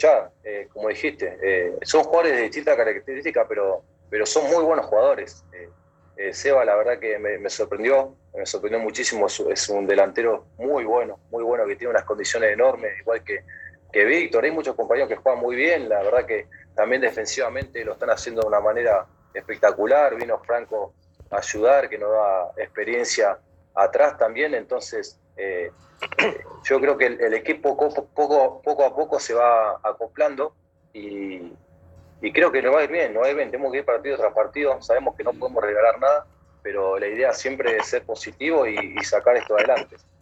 escuchar, como dijiste, son jugadores de distintas características, pero son muy buenos jugadores. Seba, la verdad que me sorprendió muchísimo. Es un delantero muy bueno, que tiene unas condiciones enormes, igual que Víctor. Hay muchos compañeros que juegan muy bien, la verdad que también defensivamente lo están haciendo de una manera espectacular. Vino Franco a ayudar, que nos da experiencia atrás también, entonces yo creo que el equipo poco a poco se va acoplando y, y creo que nos va a ir bien, nos va a ir bien. Tenemos que ir partido tras partido, sabemos que no podemos regalar nada, pero la idea siempre es ser positivo y sacar esto adelante.